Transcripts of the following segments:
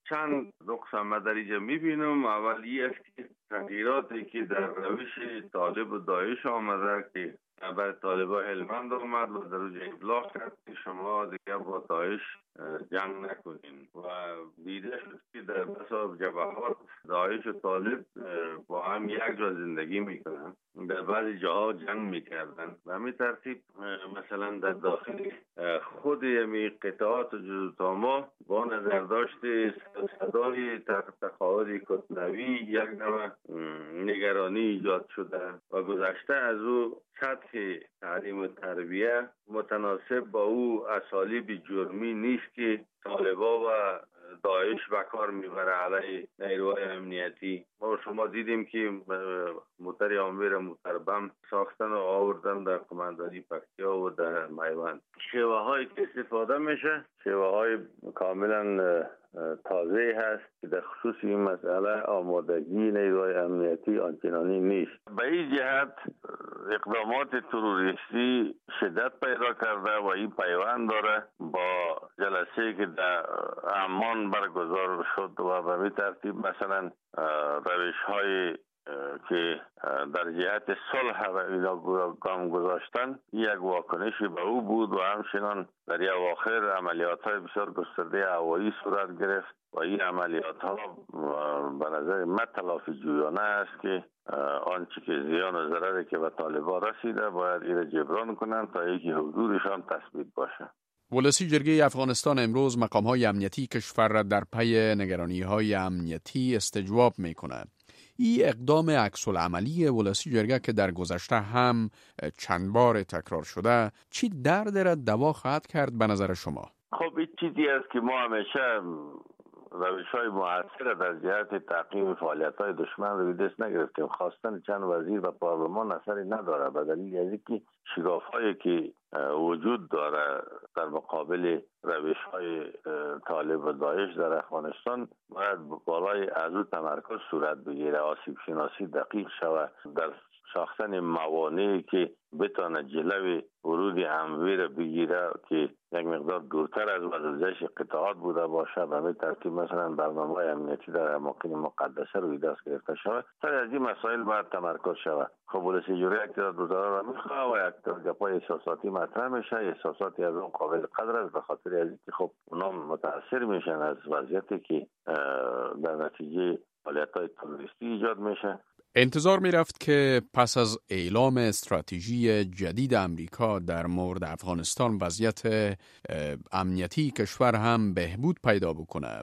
چند نقص ما در اینجا میبینم. اولی است که تغییراتی که در روش طالب و داعش آمده که برای طالبا هلمند آمد و در اونجا ابلاغ کرد که شما دیگه با داعش جنگ نکنین و دیده شد که در بسا جبهات داعش و طالب با هم یک جا زندگی میکنن، در بعضی جاها جنگ میکردن و همین ترتیب مثلا در داخل خود یمی قطعات جزوتاما با نظر داشته صدای تقاعد کتنوی یک نوع نگرانی ایجاد شده و گذشته از او سطح تعلیم و تربیه متناسب با او اسالیب جرمی نیست که طالبا و داعش به کار میبره علیه نیروهای امنیتی. ما شما دیدیم که موتر امیر موتربم ساختن و آوردن در قماندانی پکتیا و در میوند. شیوه هایی که استفاده میشه شیوه های کاملا تازه هست که در خصوص این مسئله آمادگی نیروهای امنیتی آنچنانی نیست. به این جهت اقدامات تروریستی شدت پیدا کرده و این پیوند داره با جلسه که در عمان برگزار شد و به این ترتیب مثلا روش های که در جهت صلح و اینا گام گذاشتن یک واکنشی به او بود و همچنان در اواخر عملیات های بسیار گسترده هوایی صورت گرفت و این عملیات ها به نظر من تلافی جویانه است که آنچه که زیان و ضرری که به طالبان رسیده باید این جبران کنند تا اینکه حضورشان تثبیت باشه. ولسی جرگه افغانستان امروز مقام‌های امنیتی کشور را در پی نگرانی‌های امنیتی استجواب می‌کند. این اقدام عکس‌العملی ولسی جرگه که در گذشته هم چند بار تکرار شده چی درد را دوا خواهد کرد به نظر شما؟ خب این چیزی است که ما همیشه روش‌های مؤثر در جهت تعقیب فعالیت‌های دشمن رو به دست نگرفتیم. خواستن چند وزیر و پارلمان اثری نداره به دلیل از اینکه شگاف‌هایی که وجود داره در مقابل روش‌های طالب و داعش در افغانستان باید بالای از او تمرکز صورت بگیره، آسیب شناسی دقیق شود در ساختن موانعی که بتونه جلوی ورود اموی را بگیره که یک مقدار دورتر از وزش قطعات بوده باشه. به همین ترتیب مثلا برنامه امنیتی در اماکن مقدسه روی دست گرفته شود. سر از این مسائل باید تمرکز شود. خب ولسی جوری اقتدار دوزاره را میخواه و یک گپای احساساتی مطرح میشه. احساساتی از اون قابل قدر است به خاطر از اینکه خب اونا متاثر میشن از وضعیتی که در نتیجه فعالیت‌های تروریستی ایجاد میشه. انتظار می رفت که پس از اعلام استراتژی جدید امریکا در مورد افغانستان وضعیت امنیتی کشور هم بهبود پیدا بکنه.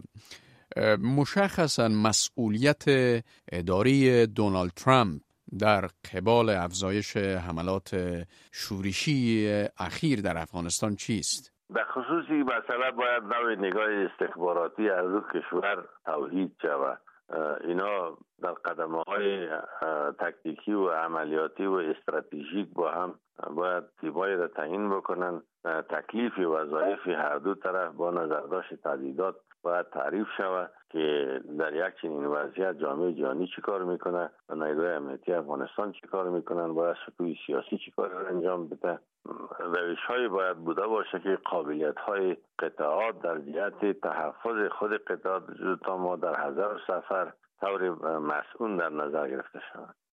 مشخصا مسئولیت اداری دونالد ترامپ در قبال افزایش حملات شورشی اخیر در افغانستان چیست؟ در خصوص این مسئله باید نوع نگاه استخباراتی از او کشور توحید شود. اینا در قدم‌های تکتیکی و عملیاتی و استراتژیک با هم باید تیمایی را تعیین بکنن. تکلیف وظایف هر دو طرف با نظر داشت تهدیدات باید تعریف شود که در یک چنین وضعیت جامعه جهانی چی کار میکنه و نیروهای امنیتی افغانستان چی کار میکنن، باید سطوح سیاسی چی کار را انجام بده. روش‌های باید بوده باشه که قابلیت‌های قطعات در جهت تحفظ خود قطعات تا ما در حضر و سفر طور مسئول در نظر گرفته شود.